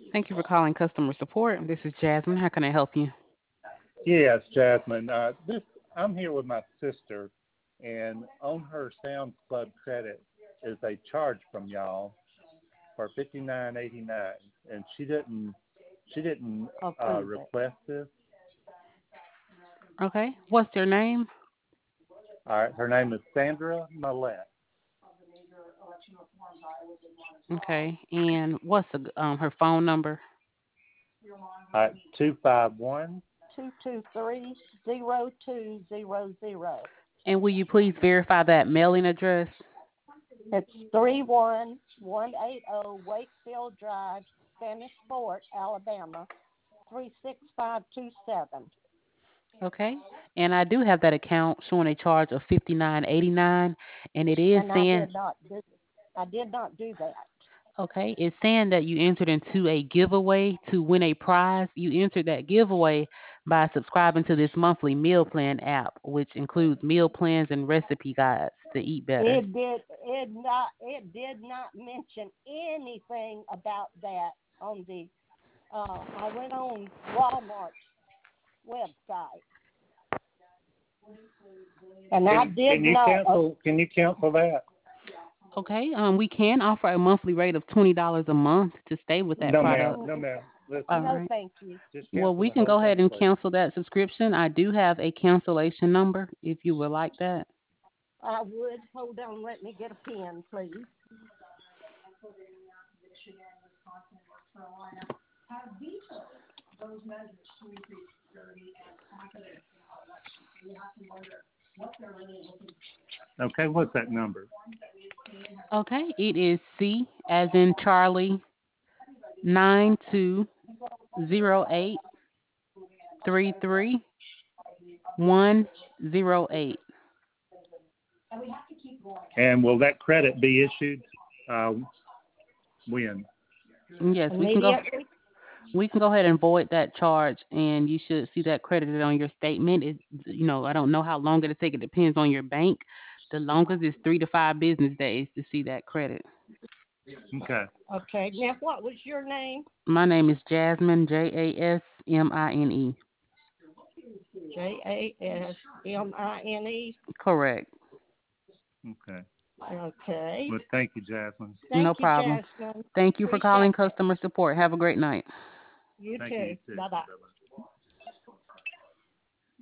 Thank you for calling customer support. This is Jasmine. How can I help you? Yes, Jasmine. I'm here with my sister, and on her Sounds Club credit is a charge from y'all for $59.89, and she didn't Approve it. request this. Okay. What's your name? All right, her name is Sandra Millette. Okay. And what's her phone number? All right, 251. 223-0200. And will you please verify that mailing address? It's 31180 Wakefield Drive, Spanish Fort, Alabama, 36527. Okay. And I do have that account showing a charge of 59.89, and it is And saying I did not do that. okay, it's saying that you entered into a giveaway to win a prize. You entered that giveaway by subscribing to this monthly meal plan app, which includes meal plans and recipe guides to eat better. It did not mention anything about that on the I went on Walmart's website and I Can did you not cancel? Can you cancel that? Okay, we can offer a monthly rate of $20 a month to stay with that No, ma'am. product. mm, No, ma'am. All Listen, no right. thank you. just Well, cancel we the can whole go ahead thing, and please. cancel that subscription. I do have a cancellation number if you would like that. I would hold on, let me get a pen, please. Okay, what's that number? Okay, it is C as in Charlie 9208 And will that credit be issued uh, when? Yes, Immediately. we can go ahead and void that charge, and you should see that credited on your statement. I don't know how long it'll take. It depends on your bank. The longest is 3 to 5 business days to see that credit. Okay. Okay. Now what was your name? My name is Jasmine, Jasmine. Jasmine. Correct. Okay. Okay. Well, thank you, Jasmine. No Thank you, problem. Jasmine. Thank you for calling Appreciate it. customer support. Have a great night. You Thank you, too. you too. Bye bye. Bye bye.